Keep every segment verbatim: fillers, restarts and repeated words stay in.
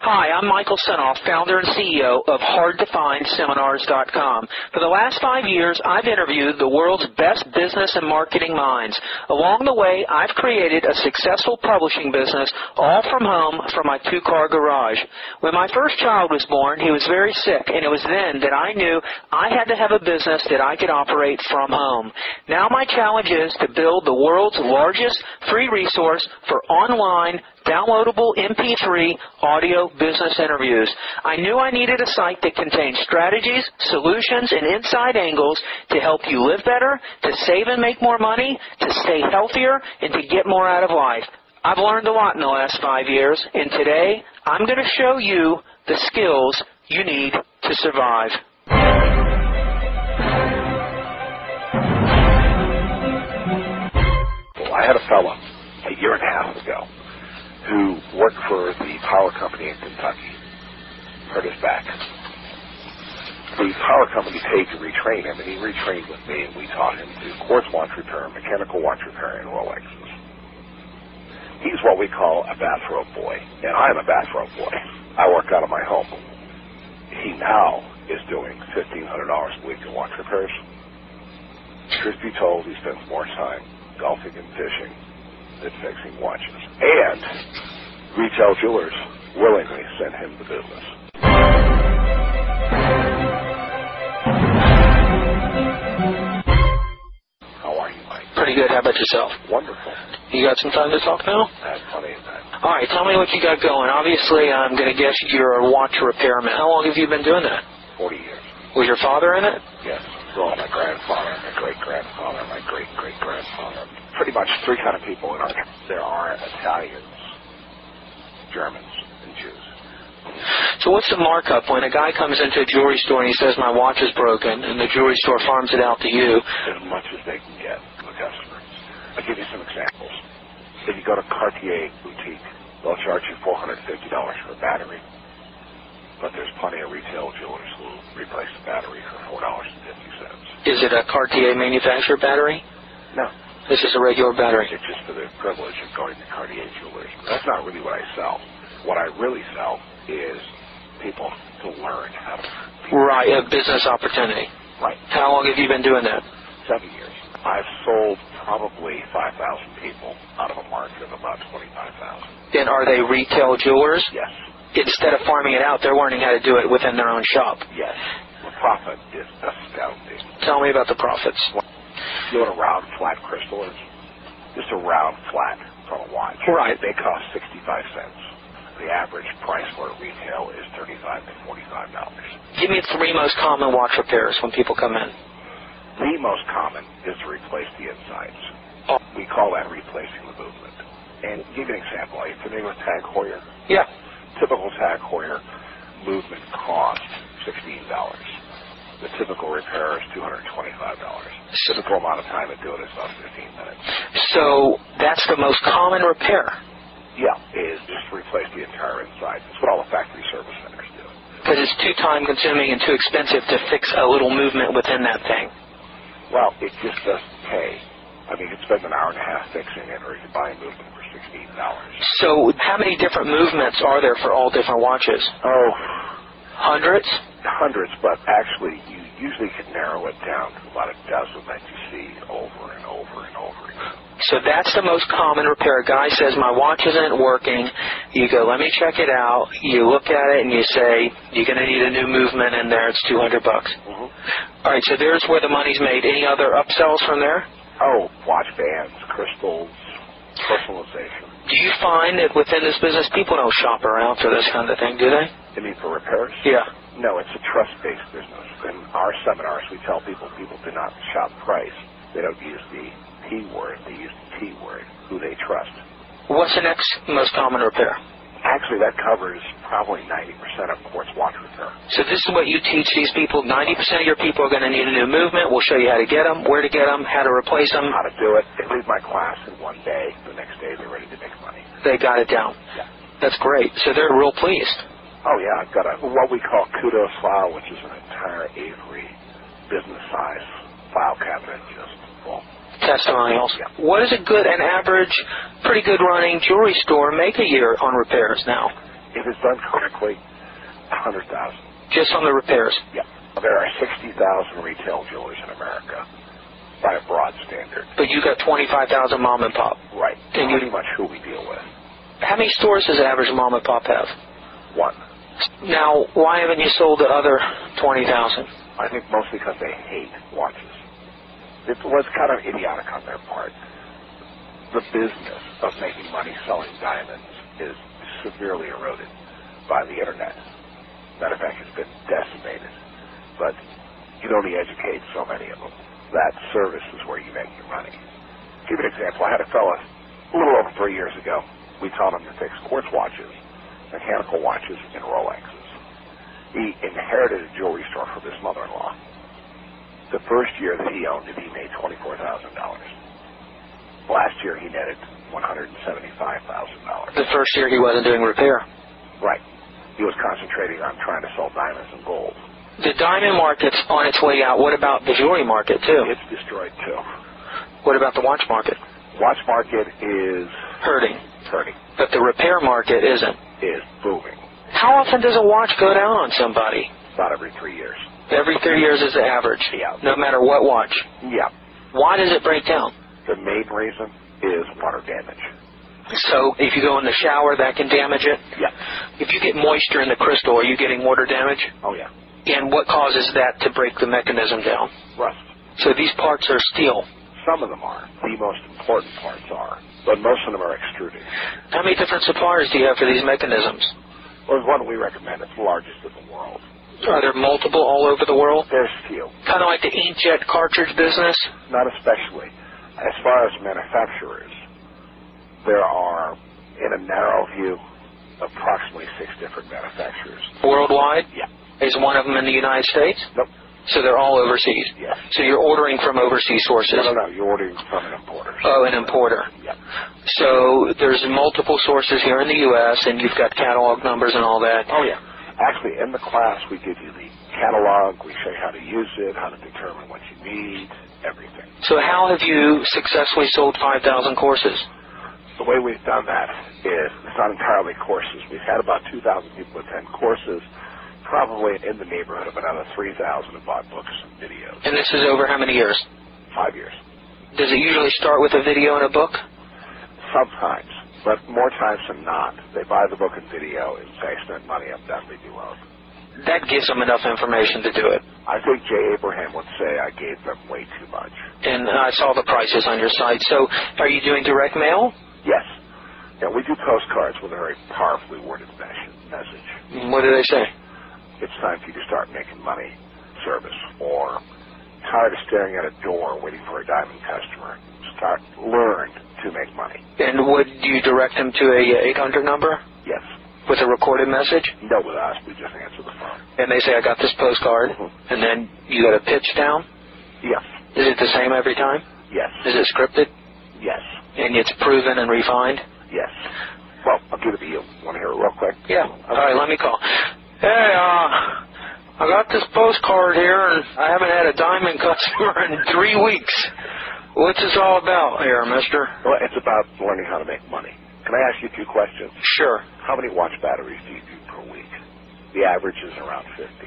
Hi, I'm Michael Senoff, founder and C E O of hard to find seminars dot com. For the last five years, I've interviewed the world's best business and marketing minds. Along the way, I've created a successful publishing business all from home from my two-car garage. When my first child was born, he was very sick, and it was then that I knew I had to have a business that I could operate from home. Now my challenge is to build the world's largest free resource for online downloadable M P three audio business interviews. I knew I needed a site that contained strategies, solutions, and inside angles to help you live better, to save and make more money, to stay healthier, and to get more out of life. I've learned a lot in the last five years, and today I'm going to show you the skills you need to survive. Well, I had a fella a year and a half ago who worked for the power company in Kentucky, hurt his back. The power company paid to retrain him, and he retrained with me, and we taught him to quartz watch repair, mechanical watch repair, and Rolexes. He's what we call a bathrobe boy, and I'm a bathrobe boy. I work out of my home. He now is doing fifteen hundred dollars a week in watch repairs. Truth be told, he spends more time golfing and fishing than fixing watches. And retail jewelers willingly send him the business. How are you, Mike? Pretty good. How about yourself? Wonderful. You got some time to talk now? I have plenty of time. All right, tell me what you got going. Obviously, I'm going to guess you're a watch repairman. How long have you been doing that? Forty years. Was your father in it? Yes. Well, my grandfather, my great-grandfather, my great-great-grandfather. Pretty much three kind of people in our country. There are Italians, Germans, and Jews. So what's the markup when a guy comes into a jewelry store and he says, my watch is broken, and the jewelry store farms it out to you? As much as they can get from the customers. I'll give you some examples. If you go to Cartier Boutique, they'll charge you four hundred fifty dollars for a battery. But there's plenty of retail jewelers who will replace the battery for four dollars and fifty cents. Is it a Cartier manufactured battery? No. This is a regular battery. It's just for the privilege of going to Cartier jewelers. That's not really what I sell. What I really sell is people to learn how to... Right, a business opportunity. Right. How long have you been doing that? Seven years. I've sold probably five thousand people out of a market of about twenty-five thousand. And are they retail jewelers? Yes. Instead of farming it out, they're learning how to do it within their own shop. Yes. The profit is astounding. Tell me about the profits. You know what a round flat crystal is? Just a round flat from a watch. Right. They cost sixty-five cents. The average price for a retail is thirty-five to forty-five dollars. Give me the three most common watch repairs when people come in. The most common is to replace the insides. Oh. We call that replacing the movement. And give you an example. Are you familiar with Tag Heuer? Yeah. Typical Tag Heuer movement costs sixteen dollars. The typical repair is two hundred twenty-five dollars. The typical amount of time to do it is about fifteen minutes. So that's the most common repair? Yeah, is just to replace the entire inside. That's what all the factory service centers do. Because it's too time-consuming and too expensive to fix a little movement within that thing. Well, it just doesn't pay. I mean, you can spend an hour and a half fixing it, or you can buy a movement for sixteen dollars. So how many different movements are there for all different watches? Oh, hundreds? Hundreds, but actually you usually can narrow it down to about a dozen that you see over and over and over again. So that's the most common repair. A guy says, my watch isn't working. You go, let me check it out. You look at it and you say, you're going to need a new movement in there. It's two hundred bucks. Mm-hmm. All right, so there's where the money's made. Any other upsells from there? Oh, watch bands, crystals, personalization. Do you find that within this business, people don't shop around for this kind of thing, do they? You mean for repairs? Yeah. No, it's a trust-based business. In our seminars, we tell people people do not shop price. They don't use the P word. They use the T word, who they trust. What's the next most common repair? Actually, that covers probably ninety percent of quartz watch repair. So this is what you teach these people. ninety percent of your people are going to need a new movement. We'll show you how to get them, where to get them, how to replace them. How to do it. They leave my class in one day. The next day, they're ready to make money. They got it down. Yeah. That's great. So they're real pleased. Oh, yeah. I've got a what we call kudos file, which is an entire Avery business-size file cabinet just full. Testimonials. Yeah. What does a good, an average, pretty good running jewelry store make a year on repairs now? If it's done correctly, roughly one hundred thousand. Just on the repairs? Yeah. There are sixty thousand retail jewelers in America by a broad standard. But you got twenty-five thousand mom and pop. Right. And Pretty you, much who we deal with. how many stores does the average mom and pop have? One. Now, why haven't you sold the other twenty thousand? I think mostly because they hate watches. It was kind of idiotic on their part. The business of making money selling diamonds is severely eroded by the internet. Matter of fact, it's been decimated. But you can only educate so many of them. That service is where you make your money. To give you an example, I had a fella a little over three years ago. We taught him to fix quartz watches, mechanical watches, and Rolexes. He inherited a jewelry store from his mother-in-law. The first year that he owned it, he made twenty-four thousand dollars. Last year, he netted one hundred seventy-five thousand dollars. The first year he wasn't doing repair. Right. He was concentrating on trying to sell diamonds and gold. The diamond market's on its way out. What about the jewelry market, too? It's destroyed, too. What about the watch market? Watch market is hurting. Hurting. But the repair market isn't. Is booming. How often does a watch go down on somebody? About every three years. Every three years is the average? Yeah. No matter what watch? Yeah. Why does it break down? The main reason is water damage. So if you go in the shower, that can damage it? Yeah. If you get moisture in the crystal, are you getting water damage? Oh, yeah. And what causes that to break the mechanism down? Rust. So these parts are steel? Some of them are. The most important parts are. But most of them are extruded. How many different suppliers do you have for these mechanisms? Well, there's one we recommend. It's the largest in the world. Are there multiple all over the world? There's few. Kind of like the inkjet cartridge business? Not especially. As far as manufacturers, there are, in a narrow view, approximately six different manufacturers. Worldwide? Yeah. Is one of them in the United States? Nope. So they're all overseas? Yes. So you're ordering from overseas sources? No, no, no. You're ordering from an importer. Oh, an importer. Yeah. So there's multiple sources here in the U S, and you've got catalog numbers and all that? Oh, yeah. Actually, in the class, we give you the catalog. We show you how to use it, how to determine what you need, everything. So how have you successfully sold five thousand courses? The way we've done that is it's not entirely courses. We've had about two thousand people attend courses. Probably in the neighborhood of another three thousand have bought books and videos. And this is over how many years? Five years. Does it usually start with a video and a book? Sometimes, but more times than not, they buy the book and video and say, spend money, I'm done, leave me alone. That gives them enough information to do it. I think Jay Abraham would say I gave them way too much. And I saw the prices on your site. So are you doing direct mail? Yes. Yeah, we do postcards with a very powerfully worded message. What do they say? It's time for you to start making money service, or tired of staring at a door waiting for a diamond customer. Start, learn to make money. And would you direct them to a eight hundred number? Yes. With a recorded message? No, with us. We just answer the phone. And they say, I got this postcard, mm-hmm. and then you got a pitch down? Yes. Is it the same every time? Yes. Is it scripted? Yes. And it's proven and refined? Yes. Well, I'll give it to you. Want to hear it real quick? Yeah. All right, let me call. Hey, uh, I got this postcard here, and I haven't had a diamond customer in three weeks. What's this all about here, mister? Well, it's about learning how to make money. Can I ask you two questions? Sure. How many watch batteries do you do per week? The average is around fifty.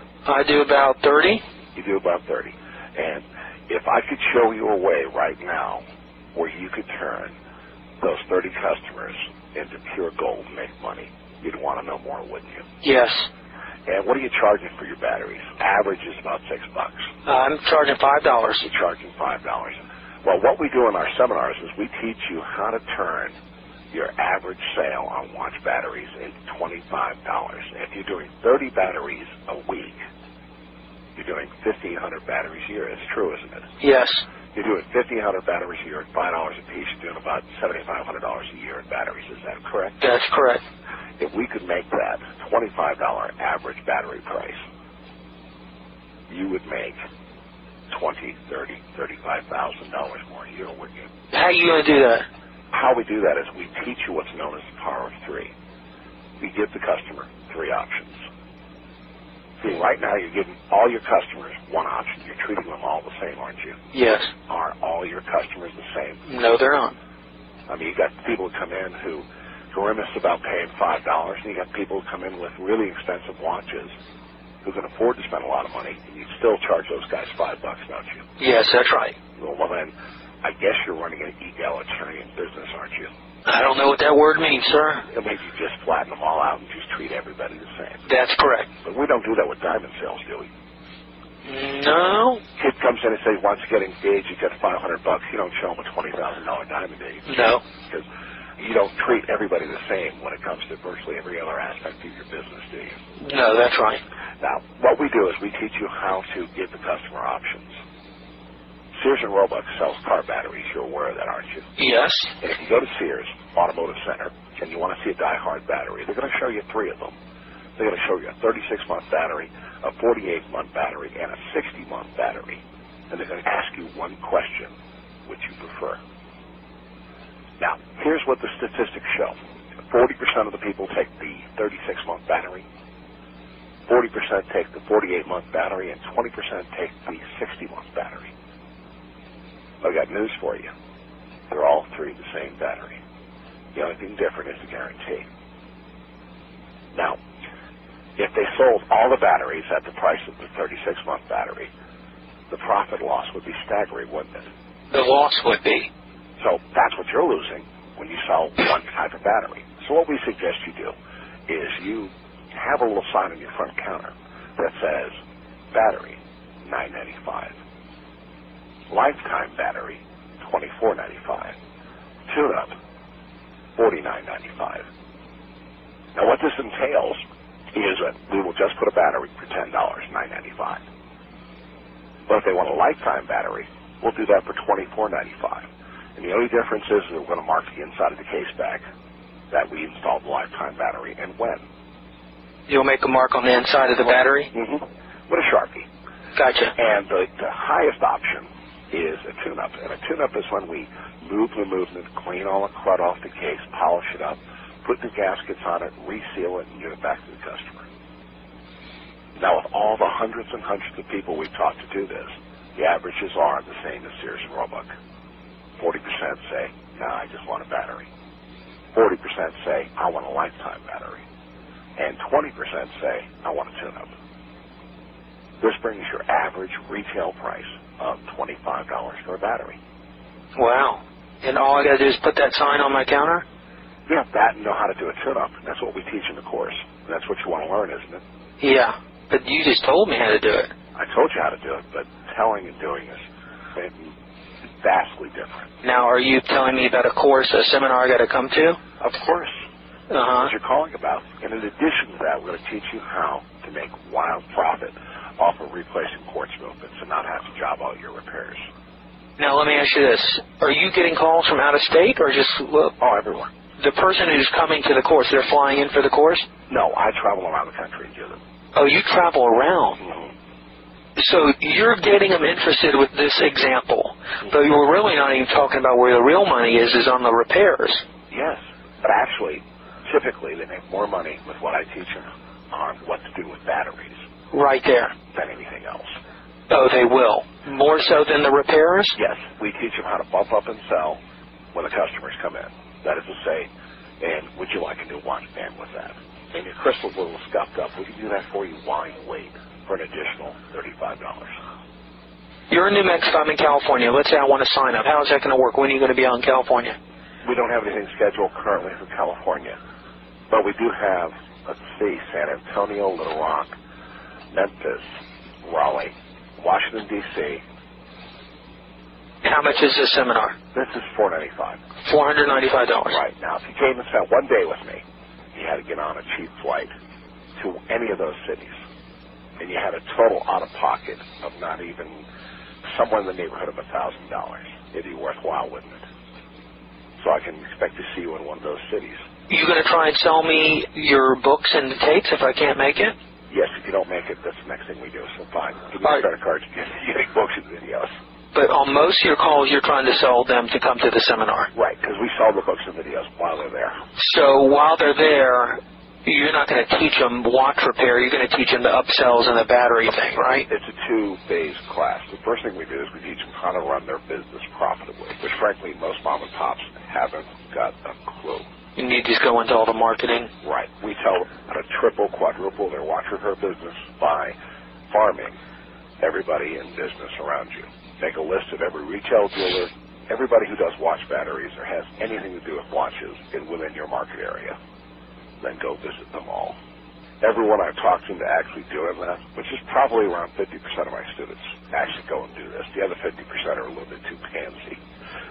I do about thirty. You do about thirty. And if I could show you a way right now where you could turn those thirty customers into pure gold and make money, you'd want to know more, wouldn't you? Yes. And what are you charging for your batteries? Average is about six bucks. Uh, I'm charging five dollars. You're charging five dollars. Well, what we do in our seminars is we teach you how to turn your average sale on watch batteries into twenty-five dollars. If you're doing thirty batteries a week, you're doing fifteen hundred batteries a year. It's true, isn't it? Yes. You're doing fifteen hundred batteries a year at five dollars a piece. You're doing about seventy-five hundred dollars a year in batteries. Is that correct? That's correct. If we could make that twenty-five dollars average battery price, you would make twenty, thirty, thirty-five thousand dollars more a year, wouldn't you? How are you going to do that? How we do that is we teach you what's known as the power of three. We give the customer three options. See, right now you're giving all your customers one option. You're treating them all the same, aren't you? Yes. Are all your customers the same? No, they're not. I mean, you got people who come in who grimace about paying five dollars, and you got people who come in with really expensive watches who can afford to spend a lot of money, and you still charge those guys five bucks, don't you? Yes, that's right. Well, well then, I guess you're running an egalitarian business, aren't you? I don't know what that word means, sir. It means you just flatten them all out and just treat everybody the same. That's correct. But we don't do that with diamond sales, do we? No. Kid comes in and says he wants to get engaged, he's got five hundred bucks. You don't show him a twenty thousand dollars diamond, do you? No. Because you don't treat everybody the same when it comes to virtually every other aspect of your business, do you? No, that's right. Now, what we do is we teach you how to give the customer options. Sears and Roebuck sells car batteries. You're aware of that, aren't you? Yes. And if you go to Sears Automotive Center and you want to see a die-hard battery, they're going to show you three of them. They're going to show you a thirty-six month battery, a forty-eight month battery, and a sixty month battery. And they're going to ask you one question: which you prefer? Now, here's what the statistics show. forty percent of the people take the thirty-six month battery, forty percent take the forty-eight month battery, and twenty percent take the sixty month battery. I've got news for you. They're all three the same battery. The only thing different is the guarantee. Now, if they sold all the batteries at the price of the thirty-six month battery, the profit loss would be staggering, wouldn't it? The loss would be. So that's what you're losing when you sell one type of battery. So what we suggest you do is you have a little sign on your front counter that says, battery, nine ninety-five. Lifetime battery, twenty-four ninety-five. Tune-up, forty-nine ninety-five. Now what this entails is that we will just put a battery for ten dollars, nine ninety-five. But if they want a lifetime battery, we'll do that for twenty-four ninety-five. And the only difference is that we're going to mark the inside of the case back that we installed the lifetime battery and when. You'll make a mark on the inside of the battery? Mm-hmm. With a Sharpie. Gotcha. And the, the highest option is a tune-up. And a tune-up is when we move the movement, clean all the crud off the case, polish it up, put the gaskets on it, reseal it, and give it back to the customer. Now, with all the hundreds and hundreds of people we've taught to do this, the averages are the same as Sears and Roebuck. forty percent say, no, I just want a battery. forty percent say, I want a lifetime battery. And twenty percent say, I want a tune-up. This brings your average retail price of twenty-five dollars for a battery. Wow. And all I got to do is put that sign on my counter? Yeah, that and know how to do a tune-up. That's what we teach in the course. That's what you want to learn, isn't it? Yeah, but you just told me how to do it. I told you how to do it, but telling and doing is vastly different. Now, are you telling me about a course, a seminar I got to come to? Of course. Uh-huh. What you're calling about. And in addition to that, we're going to teach you how to make wild profit off of replacing quartz movements and not have to job out your repairs. Now, let me ask you this. Are you getting calls from out of state or just... Well, oh, everyone. The person who's coming to the course, they're flying in for the course? No, I travel around the country and do them. Oh, you travel around? Mm-hmm. So you're getting them interested with this example, mm-hmm. but we're really not even talking about where the real money is, is on the repairs. Yes, but actually, typically they make more money with what I teach them on what to do with batteries. Right there. Than anything else. Oh, they will. More so than the repairs? Yes. We teach them how to bump up and sell when the customers come in. That is to say, and would you like a new watch band with that? And your crystal's a little scuffed up. We can do that for you while you wait for an additional thirty-five dollars. You're in New Mexico. I'm in California. Let's say I want to sign up. How is that going to work? When are you going to be out in California? We don't have anything scheduled currently for California. But we do have, let's see, San Antonio, Little Rock, Memphis, Raleigh, Washington, D C How much is this seminar? This is four hundred ninety-five dollars. four hundred ninety-five dollars. Right. Now, if you came and spent one day with me, you had to get on a cheap flight to any of those cities, and you had a total out-of-pocket of not even somewhere in the neighborhood of one thousand dollars. It'd be worthwhile, wouldn't it? So I can expect to see you in one of those cities. You going to try and sell me your books and tapes if I can't make it? Yes, if you don't make it, that's the next thing we do. So fine. Give me All a right. credit card. You're getting books and videos. But on most of your calls, you're trying to sell them to come to the seminar. Right, because we sell the books and videos while they're there. So while they're there, you're not going to teach them watch repair. You're going to teach them the upsells and the battery thing, right? It's a two-phase class. The first thing we do is we teach them how to run their business profitably, which frankly most mom and pops haven't got a clue. You need to go into all the marketing. Right. We tell them how to triple, quadruple their watch repair business by farming everybody in business around you. Make a list of every retail jeweler, everybody who does watch batteries or has anything to do with watches in within your market area. Then go visit them all. Everyone I've talked to to actually doing that, which is probably around fifty percent of my students, actually go and do this. The other fifty percent are a little bit too pansy.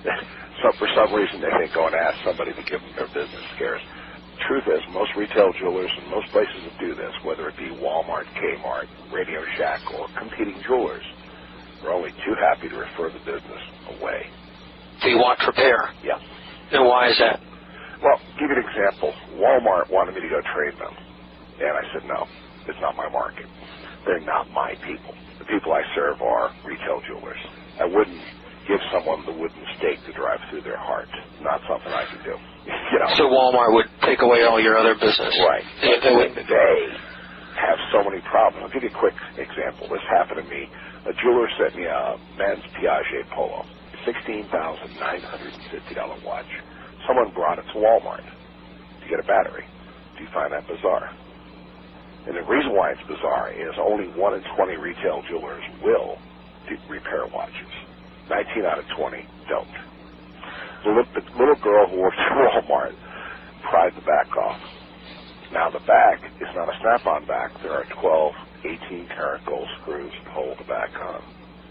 So for some reason they think go and ask somebody to give them their business scares. Truth is, most retail jewelers and most places that do this, whether it be Walmart, Kmart, Radio Shack, or competing jewelers, are only too happy to refer the business away. The watch repair? Yeah. And why is that? Well, give you an example. Walmart wanted me to go train them. And I said, no, it's not my market. They're not my people. The people I serve are retail jewelers. I wouldn't give someone the wooden stake to drive through their heart. Not something I can do. You know. So Walmart would take away all your other business. Right. They, they would. They have so many problems. I'll give you a quick example. This happened to me. A jeweler sent me a men's Piaget Polo, sixteen thousand nine hundred fifty dollars watch. Someone brought it to Walmart to get a battery. Do you find that bizarre? And the reason why it's bizarre is only one in twenty retail jewelers will do repair watches. nineteen out of twenty don't. The little, the little girl who works at Walmart pried the back off. Now the back is not a snap-on back. There are twelve, eighteen karat gold screws to hold the back on.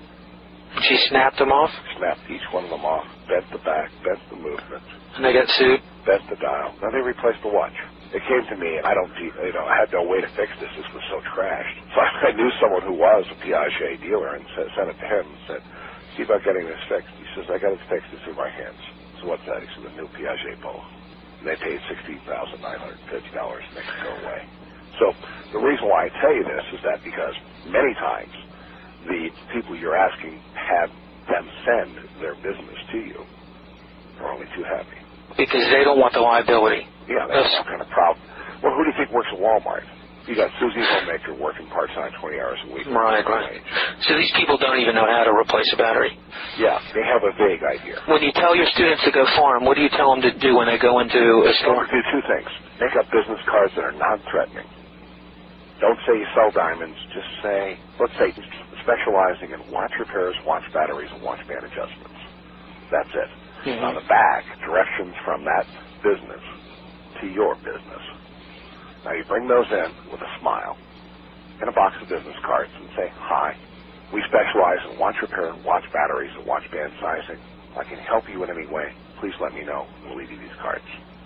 She snapped them off? Snapped each one of them off, bent the back, bent the movement. And they got sued? Bent the dial. Now they replaced the watch. It came to me, and I don't, you know, I had no way to fix this. This was so trashed. So I knew someone who was a Piaget dealer and sent it to him and said, see about getting this fixed. He says, I got it fixed. It's in my hands. So what's that? He said, the new Piaget Polo. And they paid sixteen thousand nine hundred fifty dollars to make it go away. So the reason why I tell you this is that because many times the people you're asking have them send their business to you are only too happy. Because they don't want the liability. Yeah, that's some kind of problem. Well, who do you think works at Walmart? You got Susie Homemaker working part-time twenty hours a week. Right, right. So these people don't even know how to replace a battery. Yeah, they have a vague idea. When you tell your students to go farm, what do you tell them to do when they go into a store? Do two things. Make up business cards that are non-threatening. Don't say you sell diamonds. Just say, let's say, specializing in watch repairs, watch batteries, and watch band adjustments. That's it. Mm-hmm. On the back, directions from that business to your business. Now you bring those in with a smile and a box of business cards and say, hi, we specialize in watch repair, watch batteries, and watch band sizing. If I can help you in any way, please let me know. We'll leave you these cards.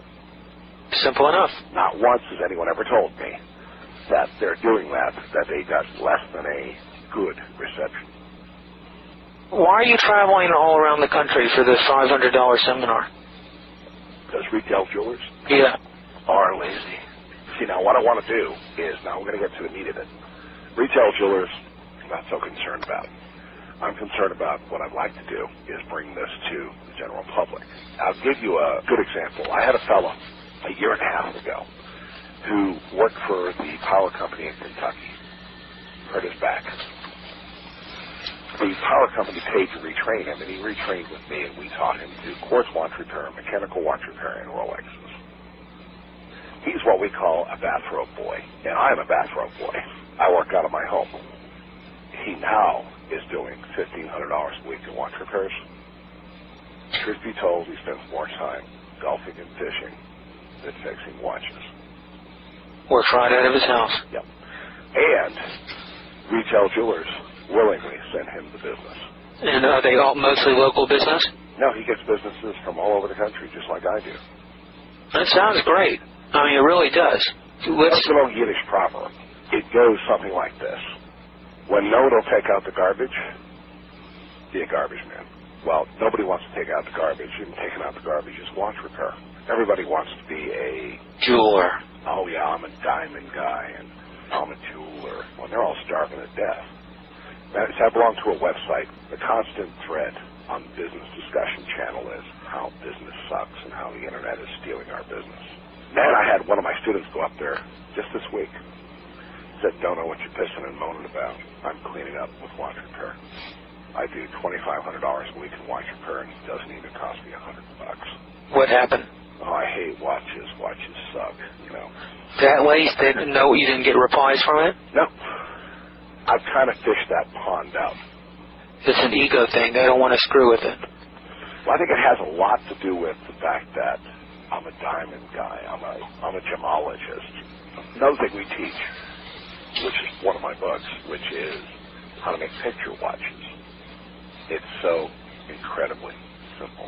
Simple enough. Not once has anyone ever told me that they're doing that, that they got less than a good reception. Why are you traveling all around the country for this five hundred dollars seminar? Because retail jewelers yeah. are lazy. See, now what I want to do is, now we're going to get to the meat of it. Retail jewelers, I'm not so concerned about. I'm concerned about what I'd like to do is bring this to the general public. I'll give you a good example. I had a fellow a year and a half ago who worked for the power company in Kentucky. Hurt his back. The power company paid to retrain him, and he retrained with me, and we taught him to do quartz watch repair, mechanical watch repair, and Rolexes. He's what we call a bathrobe boy, and I'm a bathrobe boy. I work out of my home. He now is doing fifteen hundred dollars a week in watch repairs. Truth be told, he spends more time golfing and fishing than fixing watches. Works right out of his house. Yep. And retail jewelers willingly send him the business. And are they all mostly local business? No, he gets businesses from all over the country, just like I do. That sounds great. I mean, it really does. Let's... That's an old Yiddish proverb. It goes something like this. When no one will take out the garbage, be a garbage man. Well, nobody wants to take out the garbage. Even taking out the garbage is watch repair. Everybody wants to be a... jeweler. Oh, yeah, I'm a diamond guy, and I'm a jeweler. Well, they're all starving to death. Now, I belong to a website. The constant thread on the business discussion channel is how business sucks and how the Internet is stealing our business. Man, I had one of my students go up there just this week. Said, don't know what you're pissing and moaning about. I'm cleaning up with watch repair. I do twenty-five hundred dollars a week in watch repair, and it doesn't even cost me a hundred bucks. What happened? Oh, I hate watches. Watches suck, you know. That way, they didn't know you didn't get replies from it? No. I've kind of fished that pond out. It's an ego thing. They don't want to screw with it. Well, I think it has a lot to do with the fact that I'm a diamond guy. I'm a I'm a gemologist. Another thing we teach, which is one of my books, which is how to make picture watches. It's so incredibly simple.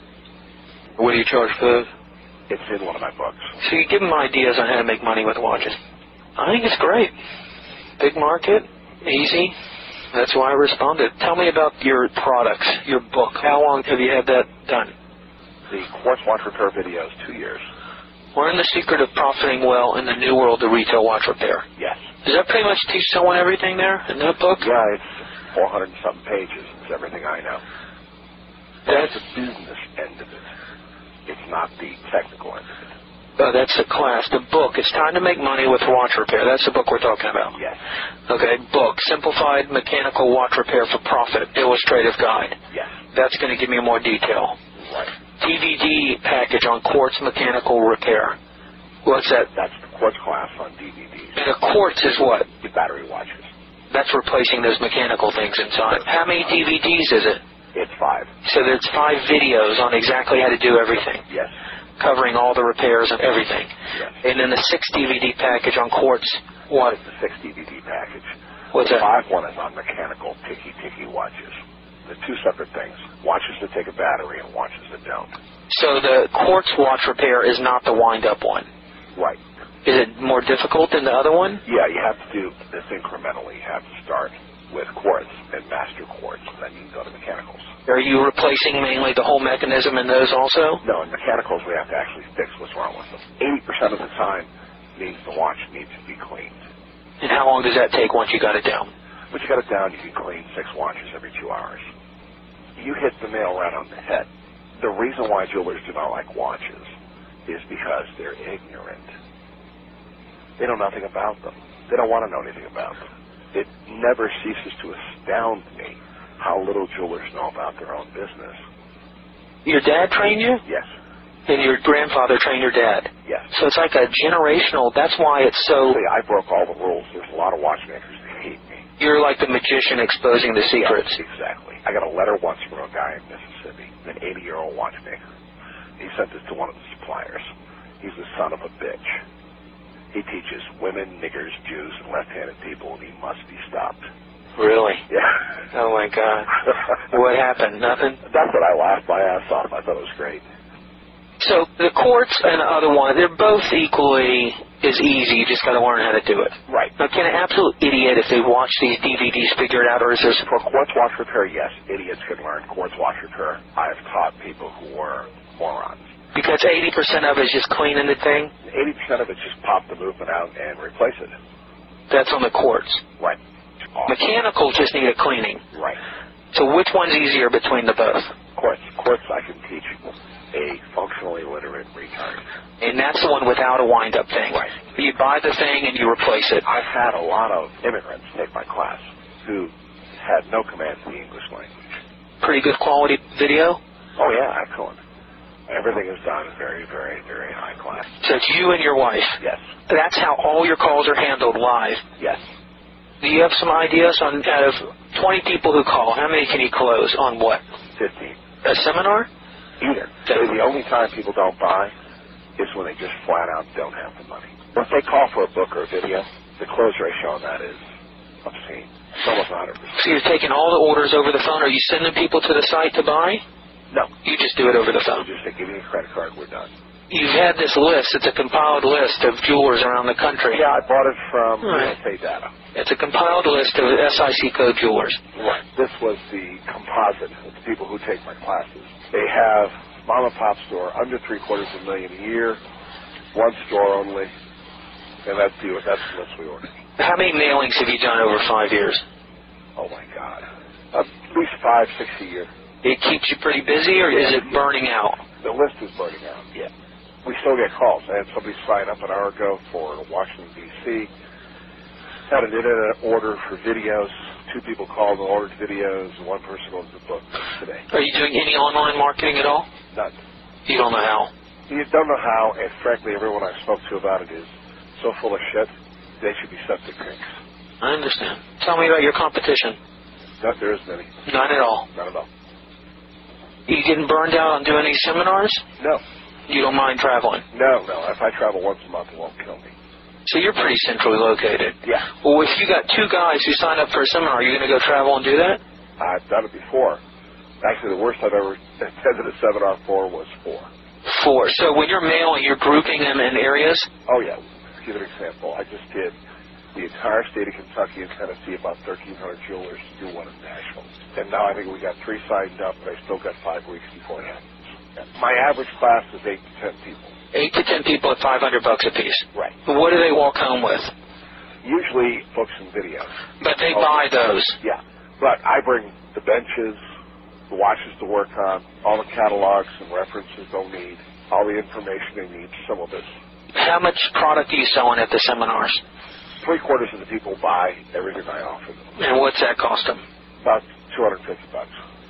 What do you charge for those? It's in one of my books. So you give them ideas on how to make money with watches. I think it's great. Big market, easy. That's why I responded. Tell me about your products, your book. How long have you had that done? The Quartz Watch Repair videos, two years. Learn the secret of profiting well in the new world of retail watch repair. Yes. Does that pretty much teach someone everything there in that book? Yeah, it's four hundred and something pages. It's everything I know. That's the business end of it. It's not the technical end of it. Oh, that's the class. The book. It's time to make money with watch repair. That's the book we're talking about. Yes. Okay, book. Simplified Mechanical Watch Repair for Profit. Illustrative guide. Yes. That's going to give me more detail. Right. D V D package on quartz mechanical repair. What's that? That's the Quartz class on D V Ds. And a quartz is what? The battery watches. That's replacing those mechanical things inside. How many D V Ds is it? It's five. So there's five videos on exactly how to do everything. Yes. Covering all the repairs and everything. Yes. And then the six D V D package on quartz. What? It's the six D V D package. What's the that? five one is on mechanical ticky-ticky watches. They're two separate things. Watches that take a battery and watches that don't. So the quartz watch repair is not the wind-up one. Right. Is it more difficult than the other one? Yeah, you have to do this incrementally. You have to start with quartz and master quartz, and then you can go to mechanicals. Are you replacing mainly the whole mechanism in those also? No, in mechanicals we have to actually fix what's wrong with them. eighty percent of the time means the watch needs to be cleaned. And how long does that take once you got it down? Once you got it down, you can clean six watches every two hours. You hit the nail right on the head. The reason why jewelers do not like watches is because they're ignorant. They know nothing about them. They don't want to know anything about them. It never ceases to astound me how little jewelers know about their own business. Your dad trained you? Yes. And your grandfather trained your dad? Yes. So it's like a generational, that's why it's so... See, I broke all the rules. There's a lot of watchmakers that hate me. You're like the magician exposing the secrets. Yes, exactly. I got a letter once from a guy in Mississippi, an eighty-year-old watchmaker. He sent this to one of the suppliers. He's the son of a bitch. He teaches women, niggers, Jews, and left-handed people, and he must be stopped. Really? Yeah. Oh, my God. What happened? Nothing? That's what I laughed my ass off. I thought it was great. So the quartz and the other one, they're both equally as easy. You just got to learn how to do it. Right. Now, can an absolute idiot, if they watch these D V Ds, figure it out, or is there For quartz watch repair, yes, idiots can learn quartz watch repair. I have taught people who were morons. Because eighty percent of it is just cleaning the thing? eighty percent of it just pop the movement out and replace it. That's on the quartz. Right. Awesome. Mechanical just need a cleaning. Right. So which one's easier between the both? Quartz. Quartz I can teach a functionally literate retard. And that's the one without a wind-up thing. Right. You buy the thing and you replace it. I've had a lot of immigrants take my class who had no command of the English language. Pretty good quality video? Oh, yeah, excellent. Everything is done very, very, very high class. So it's you and your wife. Yes. That's how all your calls are handled live. Yes. Do you have some ideas on, out of twenty people who call, how many can you close on what? fifteen. A seminar? Either. The only time people don't buy is when they just flat out don't have the money. If they call for a book or a video, the close ratio on that is obscene. It's almost one hundred percent. So you're taking all the orders over the phone. Are you sending people to the site to buy? No. You just do it over the So phone. just say, give me a credit card, we're done. You've had this list. It's a compiled list of jewelers around the country. Yeah, I bought it from Right. Real Estate Data. It's a compiled list of S I C code jewelers. Right. This was the composite of the people who take my classes. They have mom and pop store, under three quarters of a million a year, one store only, and that's the, that's the list we ordered. How many mailings have you done over five years? Oh, my God. At least five, six a year. It keeps you pretty busy, or is it burning out? The list is burning out, yeah. We still get calls. I had somebody sign up an hour ago for Washington, D C Had an internet order for videos. Two people called and ordered videos. One person ordered the book today. Are you doing any online marketing at all? None. You don't know how? You don't know how, and frankly, everyone I spoke to about it is so full of shit, they should be septic tanks. I understand. Tell me about your competition. Not there isn't any. None at all. Not at all. You getting burned out on doing these seminars? No. You don't mind traveling? No, no. If I travel once a month, it won't kill me. So you're pretty centrally located. Yeah. Well, if you got two guys who sign up for a seminar, are you going to go travel and do that? I've done it before. Actually, the worst I've ever attended a seminar for was four. Four. So when you're mailing, you're grouping them in areas? Oh, yeah. I'll give an example. I just did the entire state of Kentucky and Tennessee, about thirteen hundred jewelers to do one in Nashville. And now I think we got three signed up, but I still got five weeks before it happens. My average class is eight to ten people. Eight to ten people at five hundred bucks a piece. Right. What do they walk home with? Usually books and videos. But they oh, buy those. Yeah. But I bring the benches, the watches to work on, all the catalogs and references they'll need, all the information they need, some of this. How much product are you selling at the seminars? Three quarters of the people buy everything I offer them. And what's that cost them? About two hundred fifty bucks.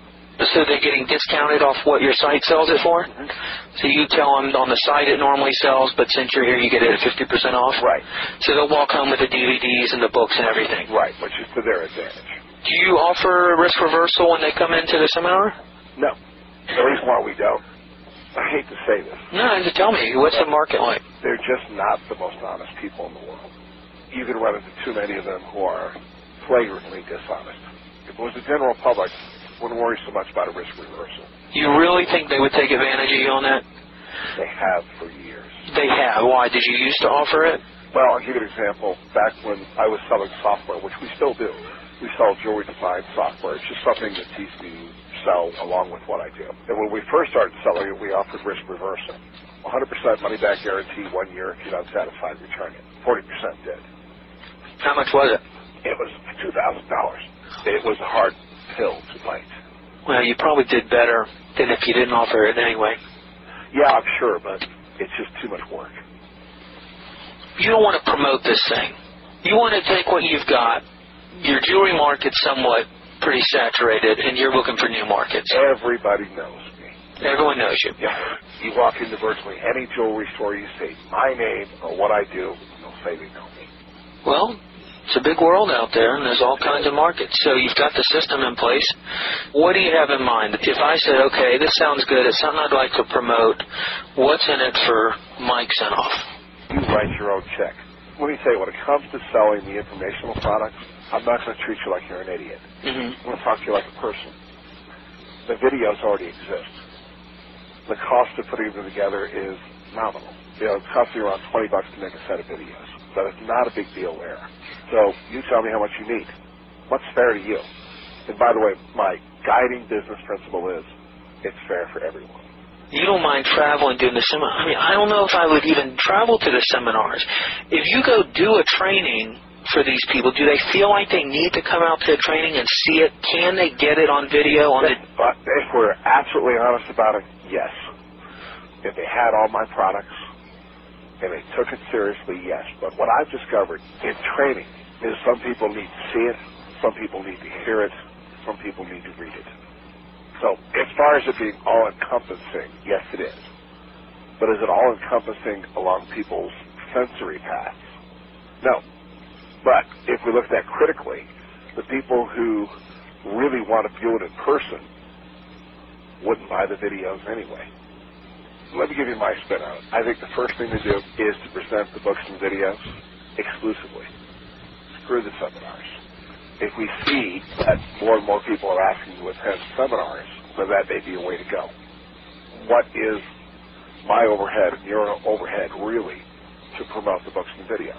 So they're getting discounted off what your site sells it for? Mm-hmm. So you tell them on the site it normally sells, but since you're here you get it at fifty percent off? Right. So they'll walk home with the D V Ds and the books and everything? Right, which is to their advantage. Do you offer risk reversal when they come into the seminar? No. The reason why we don't, I hate to say this. No, just tell me. What's the market like? They're just not the most honest people in the world. You can run into too many of them who are flagrantly dishonest. If it was the general public, wouldn't worry so much about a risk reversal. You really think they would take advantage of you on that? They have for years. They have. Why? Did you used to offer it? Well, I'll give you an example. Back when I was selling software, which we still do, we sell jewelry design software. It's just something that's easy to sell along with what I do. And when we first started selling it, we offered risk reversal. one hundred percent money-back guarantee one year. If you're not satisfied, return it. forty percent did. How much was it? It was two thousand dollars. It was a hard pill to bite. Well, you probably did better than if you didn't offer it anyway. Yeah, I'm sure, but it's just too much work. You don't want to promote this thing. You want to take what you've got. Your jewelry market's somewhat pretty saturated, and you're looking for new markets. Everybody knows me. Everyone knows you. Yeah. You walk into virtually any jewelry store, you say my name or what I do, and they'll say they know me. Well, it's a big world out there, and there's all kinds of markets. So you've got the system in place. What do you have in mind? If I said, okay, this sounds good, it's something I'd like to promote, what's in it for Mike Senoff? You write your own check. Let me tell you, when it comes to selling the informational products, I'm not going to treat you like you're an idiot. Mm-hmm. I'm going to talk to you like a person. The videos already exist. The cost of putting them together is nominal. You know, it costs you around twenty bucks to make a set of videos. But it's not a big deal there. So you tell me how much you need. What's fair to you? And by the way, my guiding business principle is it's fair for everyone. You don't mind traveling doing the seminar. I mean, I don't know if I would even travel to the seminars. If you go do a training for these people, do they feel like they need to come out to the training and see it? Can they get it on video? On the... But if we're absolutely honest about it, yes. If they had all my products and they took it seriously, yes. But what I've discovered in training is some people need to see it, some people need to hear it, some people need to read it. So as far as it being all-encompassing, yes, it is. But is it all-encompassing along people's sensory paths? No. But if we look at that critically, the people who really want to view it in person wouldn't buy the videos anyway. Let me give you my spin on it. I think the first thing to do is to present the books and videos exclusively. Screw the seminars. If we see that more and more people are asking to attend seminars, then that may be a way to go. What is my overhead and your overhead really to promote the books and videos?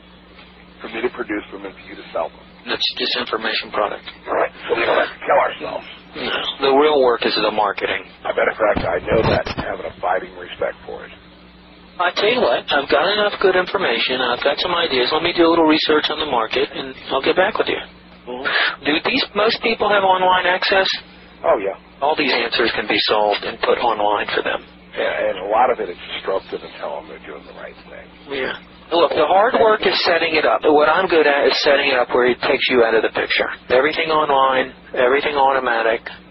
For me to produce them and for you to sell them. That's just information product. All right, so we don't have to kill ourselves. No, the real work is the marketing. As a matter of fact, I know that and have an abiding respect for it. I tell you what, I've got enough good information. I've got some ideas. Let me do a little research on the market, and I'll get back with you. Mm-hmm. Do these most people have online access? Oh, yeah. All these answers can be solved and put online for them. Yeah, and a lot of it is stroke them and tell them they're doing the right thing. Yeah. Look, the hard work is setting it up. What I'm good at is setting it up where it takes you out of the picture. Everything online, everything automatic.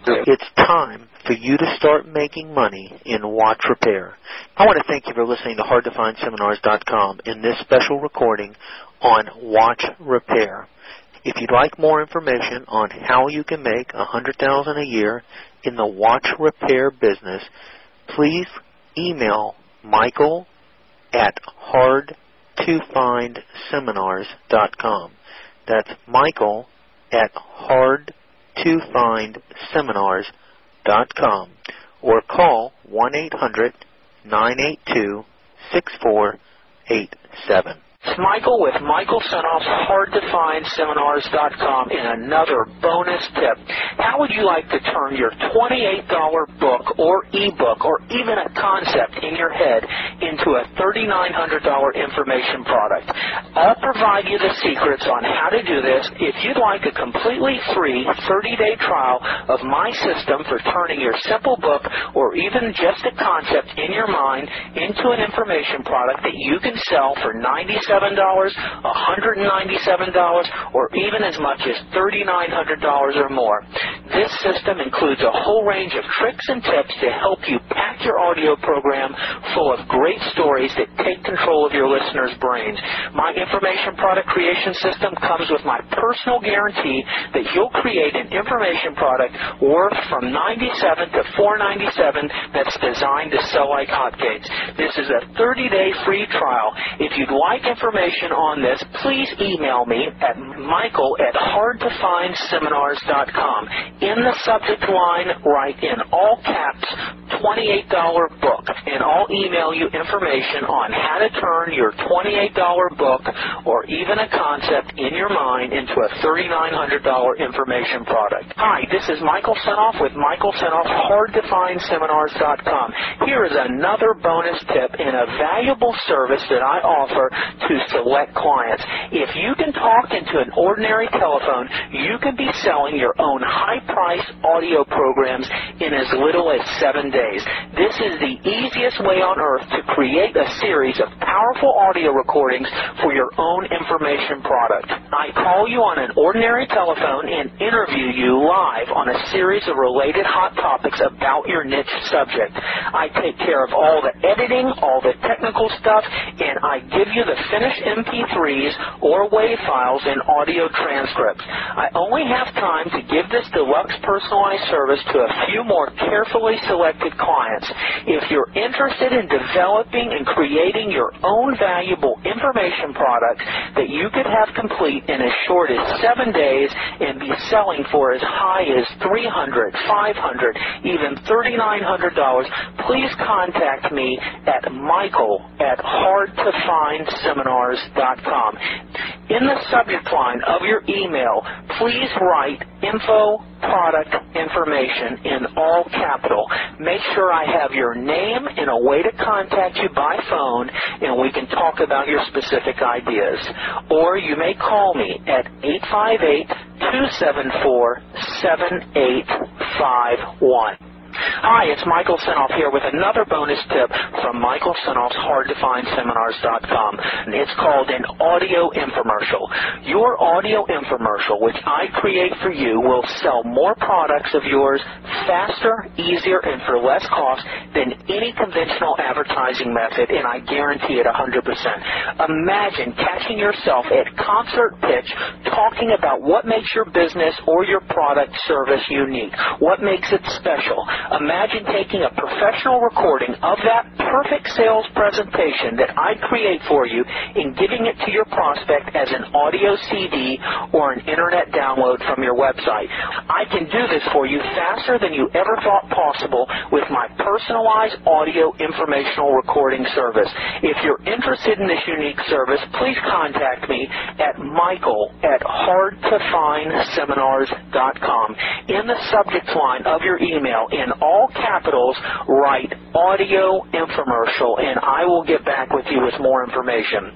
It's time for you to start making money in watch repair. I want to thank you for listening to hard to find seminars dot com in this special recording on watch repair. If you'd like more information on how you can make one hundred thousand dollars a year in the watch repair business, please email Michael at hard to find seminars dot com. That's Michael at hard to find seminars dot com, or call one eight hundred nine eight two six four eight seven. It's Michael with Michael Senoff's hard to find seminars dot com in another bonus tip. How would you like to turn your twenty-eight dollars book or ebook or even a concept in your head into a thirty-nine hundred dollars information product? I'll provide you the secrets on how to do this. If you'd like a completely free thirty-day trial of my system for turning your simple book or even just a concept in your mind into an information product that you can sell for ninety-seven dollars, one hundred ninety-seven dollars, or even as much as thirty-nine hundred dollars or more. This system includes a whole range of tricks and tips to help you pack your audio program full of great stories that take control of your listeners' brains. My information product creation system comes with my personal guarantee that you'll create an information product worth from ninety-seven dollars to four hundred ninety-seven dollars that's designed to sell like hotcakes. This is a thirty-day free trial. If you'd like information on this, please email me at Michael at hard to find seminars dot com. In the subject line, write in all caps twenty-eight dollars book, and I'll email you information on how to turn your twenty-eight dollars book or even a concept in your mind into a thirty-nine hundred dollars information product. Hi, this is Michael Senoff with Michael Senoff, hard to find seminars dot com. Here is another bonus tip and a valuable service that I offer to select clients. If you can talk into an ordinary telephone, you can be selling your own high-priced audio programs in as little as seven days. This is the easiest way on earth to create a series of powerful audio recordings for your own information product. I call you on an ordinary telephone and interview you live on a series of related hot topics about your niche subject. I take care of all the editing, all the technical stuff, and I give you the finished M P threes or WAV files and audio transcripts. I only have time to give this deluxe personalized service to a few more carefully selected clients. If you're interested in developing and creating your own valuable information product that you could have complete in as short as seven days and be selling for as high as three hundred dollars, five hundred dollars, even thirty-nine hundred dollars, please contact me at Michael at hard to find seminars dot com. In the subject line of your email, please write info product information in all capital. Make sure I have your name and a way to contact you by phone, and we can talk about your specific ideas. Or you may call me at eight five eight, two seven four, seven eight five one. Hi, it's Michael Senoff here with another bonus tip from Michael Senoff's hard to find seminars dot com. It's called an audio infomercial. Your audio infomercial, which I create for you, will sell more products of yours faster, easier, and for less cost than any conventional advertising method, and I guarantee it one hundred percent. Imagine catching yourself at concert pitch talking about what makes your business or your product service unique, what makes it special. Imagine taking a professional recording of that perfect sales presentation that I create for you and giving it to your prospect as an audio C D or an internet download from your website. I can do this for you faster than you ever thought possible with my personalized audio informational recording service. If you're interested in this unique service, please contact me at Michael at hard to find seminars dot com. In the subject line of your email, in all capitals, write audio infomercial, and I will get back with you with more information.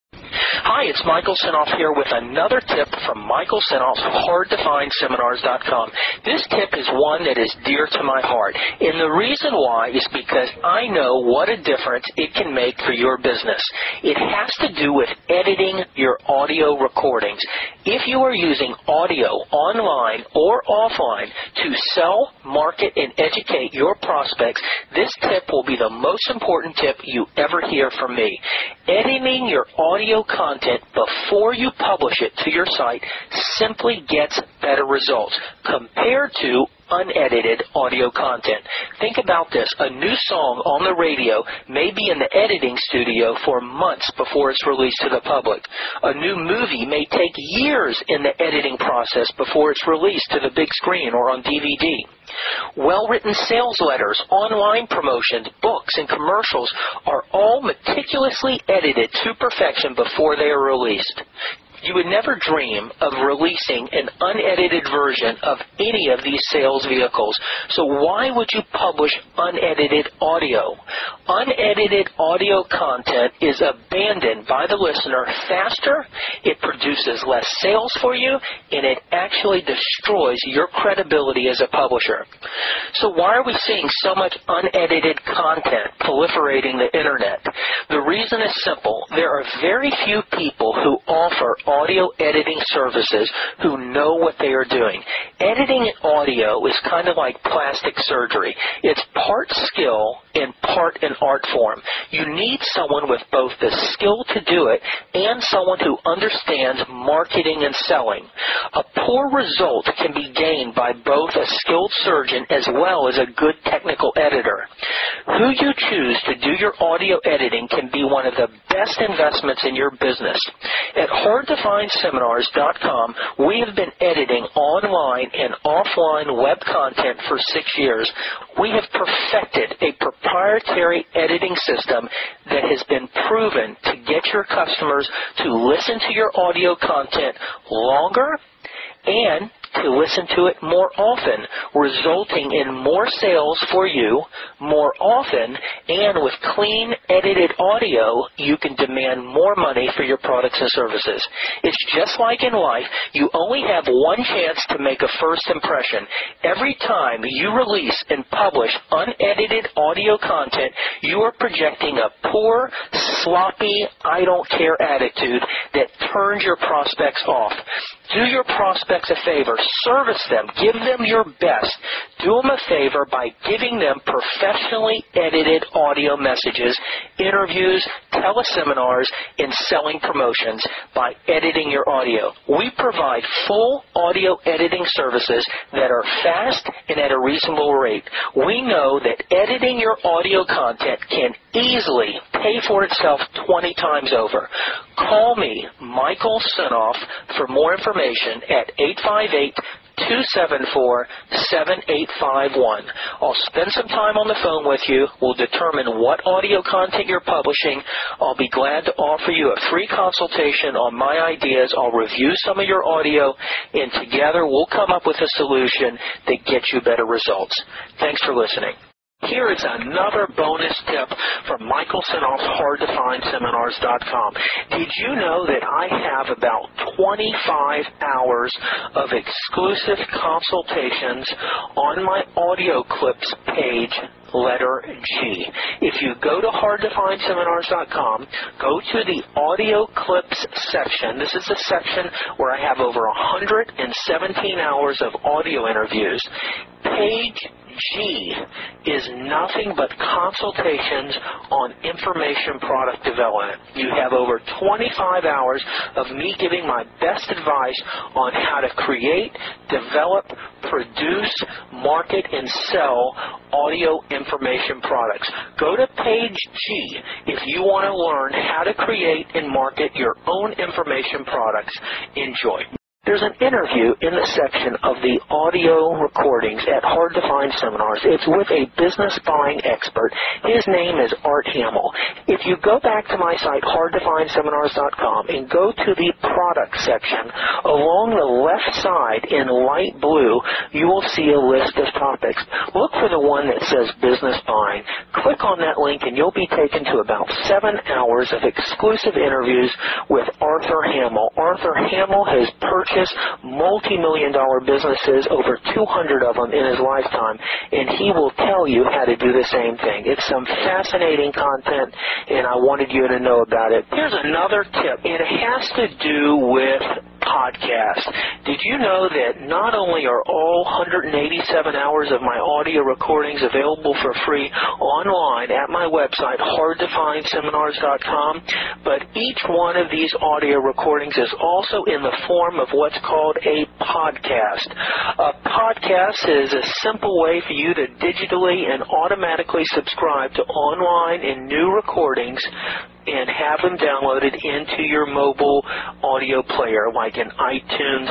Hi, it's Michael Senoff here with another tip from Michael Senoff's hard to find seminars dot com. This tip is one that is dear to my heart, and the reason why is because I know what a difference it can make for your business. It has to do with editing your audio recordings. If you are using audio online or offline to sell, market, and educate your prospects, this tip will be the most important tip you ever hear from me. Editing your audio content before you publish it to your site simply gets better results compared to unedited audio content. Think about this. A new song on the radio may be in the editing studio for months before it's released to the public. A new movie may take years in the editing process before it's released to the big screen or on D V D. Well-written sales letters, online promotions, books, and commercials are all meticulously edited to perfection before they are released. You would never dream of releasing an unedited version of any of these sales vehicles. So why would you publish unedited audio? Unedited audio content is abandoned by the listener faster, it produces less sales for you, and it actually destroys your credibility as a publisher. So why are we seeing so much unedited content proliferating the internet? The reason is simple. There are very few people who offer audio editing services who know what they are doing. Editing audio is kind of like plastic surgery. It's part skill and part an art form. You need someone with both the skill to do it and someone who understands marketing and selling. A poor result can be gained by both a skilled surgeon as well as a good technical editor. Who you choose to do your audio editing can be one of the best investments in your business. At hard to find seminars dot com, we have been editing online and offline web content for six years. We have perfected a proprietary editing system that has been proven to get your customers to listen to your audio content longer and to listen to it more often, resulting in more sales for you more often, and with clean, edited audio, you can demand more money for your products and services. It's just like in life, you only have one chance to make a first impression. Every time you release and publish unedited audio content, you are projecting a poor, sloppy, I don't care attitude that turns your prospects off. Do your prospects a favor. Service them. Give them your best. Do them a favor by giving them professionally edited audio messages, interviews, teleseminars, and selling promotions by editing your audio. We provide full audio editing services that are fast and at a reasonable rate. We know that editing your audio content can easily pay for itself twenty times over. Call me, Michael Sinoff, for more information at eight five eight, two seven four, seven eight five one. I'll spend some time on the phone with you. We'll determine what audio content you're publishing. I'll be glad to offer you a free consultation on my ideas. I'll review some of your audio, and together we'll come up with a solution that gets you better results. Thanks for listening. Here is another bonus tip from Michael Sinoff's hard to find seminars dot com. Did you know that I have about twenty-five hours of exclusive consultations on my audio clips page, letter G? If you go to hard to find seminars dot com, go to the audio clips section. This is the section where I have over one hundred seventeen hours of audio interviews. Page G is nothing but consultations on information product development. You have over twenty-five hours of me giving my best advice on how to create, develop, produce, market, and sell audio information products. Go to page G if you want to learn how to create and market your own information products. Enjoy. There's an interview in the section of the audio recordings at Hard to Find Seminars. It's with a business buying expert. His name is Art Hamill. If you go back to my site, hard to find seminars dot com, and go to the product section, along the left side in light blue, you will see a list of topics. Look for the one that says business buying. Click on that link and you'll be taken to about seven hours of exclusive interviews with Arthur Hamill. Arthur Hamill has purchased multi-million dollar businesses, over two hundred of them in his lifetime, and he will tell you how to do the same thing. It's some fascinating content, and I wanted you to know about it. Here's another tip. It has to do with podcast. Did you know that not only are all one hundred eighty-seven hours of my audio recordings available for free online at my website, hard to find seminars dot com, but each one of these audio recordings is also in the form of what's called a podcast. A podcast is a simple way for you to digitally and automatically subscribe to online and new recordings and have them downloaded into your mobile audio player like an iTunes,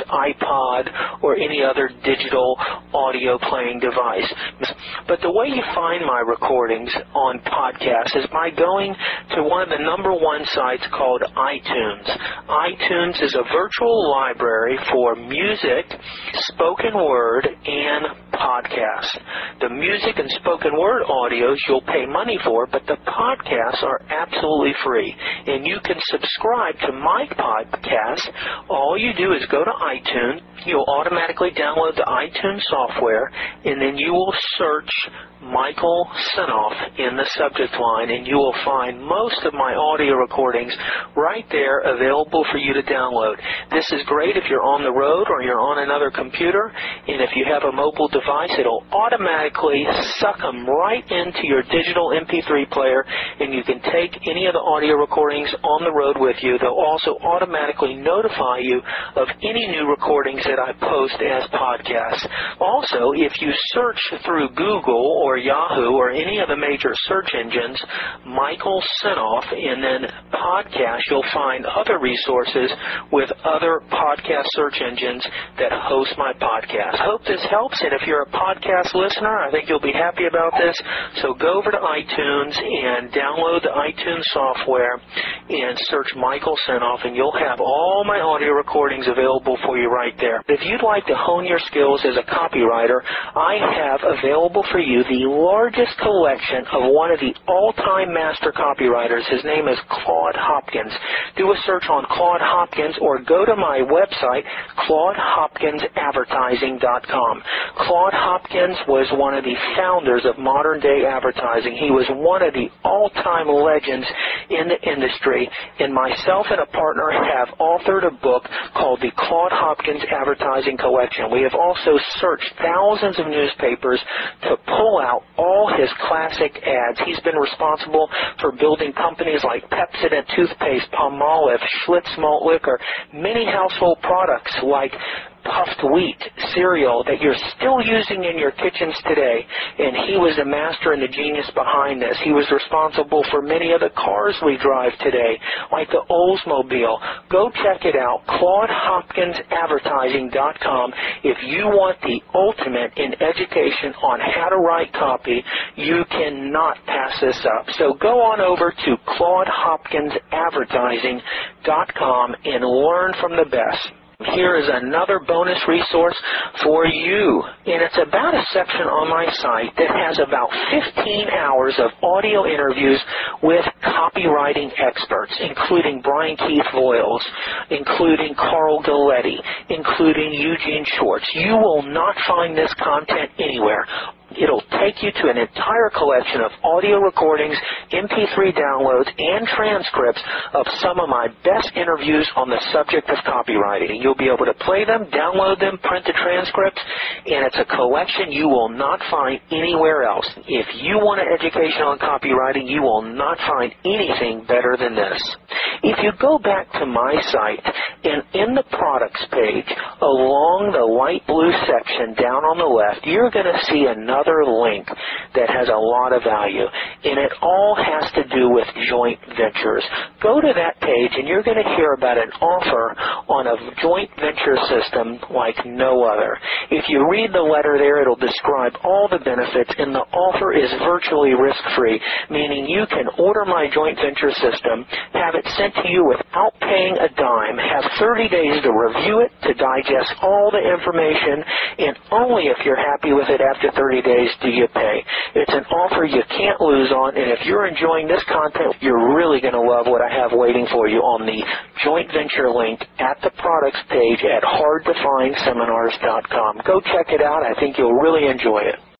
iPod, or any other digital audio playing device. But the way you find my recordings on podcasts is by going to one of the number one sites called iTunes. iTunes is a virtual library for music, spoken word, and podcasts. The music and spoken word audios you'll pay money for, but the podcasts are absolutely free. And you can subscribe to my podcast. All you do is go to iTunes. You'll automatically download the iTunes software, and then you will search Michael Senoff in the subject line, and you will find most of my audio recordings right there available for you to download. This is great if you're on the road or you're on another computer, and if you have a mobile device, it'll automatically suck them right into your digital M P three player, and you can take any of the audio recordings on the road with you. They'll also automatically notify you of any new recordings that I post as podcasts. Also, if you search through Google or Yahoo or any of the major search engines, Michael Senoff, and then podcast, you'll find other resources with other podcast search engines that host my podcast. Hope this helps, and if you're a podcast listener, I think you'll be happy about this. So go over to iTunes and download the iTunes software and search Michael Senoff, and you'll have all my audio recordings available for you right there. If you'd like to hone your skills as a copywriter, I have available for you the largest collection of one of the all-time master copywriters. His name is Claude Hopkins. Do a search on Claude Hopkins or go to my website, claude hopkins advertising dot com. Claude Hopkins was one of the founders of modern-day advertising. He was one of the all-time legends in the industry, and myself and a partner have authored a book called the Claude Hopkins Advertising Collection. We have also searched thousands of newspapers to pull out all his classic ads. He's been responsible for building companies like Pepsodent toothpaste, Palmolive, Schlitz malt liquor, many household products like puffed wheat cereal that you're still using in your kitchens today, and he was the master and the genius behind this. He was responsible for many of the cars we drive today, like the Oldsmobile. Go check it out, claude hopkins advertising dot com. If you want the ultimate in education on how to write copy, you cannot pass this up. So go on over to claude hopkins advertising dot com and learn from the best. Here is another bonus resource for you, and it's about a section on my site that has about fifteen hours of audio interviews with copywriting experts, including Brian Keith Voiles, including Carl Galletti, including Eugene Schwartz. You will not find this content anywhere. It'll take you to an entire collection of audio recordings, M P three downloads, and transcripts of some of my best interviews on the subject of copywriting. You'll be able to play them, download them, print the transcripts, and it's a collection you will not find anywhere else. If you want an education on copywriting, you will not find anything better than this. If you go back to my site, and in the products page, along the light blue section down on the left, you're going to see another link that has a lot of value, and it all has to do with joint ventures. Go to that page, and you're going to hear about an offer on a joint venture system like no other. If you read the letter there, it'll describe all the benefits, and the offer is virtually risk-free, meaning you can order my joint venture system, have it sent to you without paying a dime, have thirty days to review it, to digest all the information, and only if you're happy with it after thirty days do you pay. It's an offer you can't lose on, and if you're enjoying this content, you're really going to love what I have waiting for you on the joint venture link at the products page at hard to find seminars dot com. Go check it out. I think you'll really enjoy it.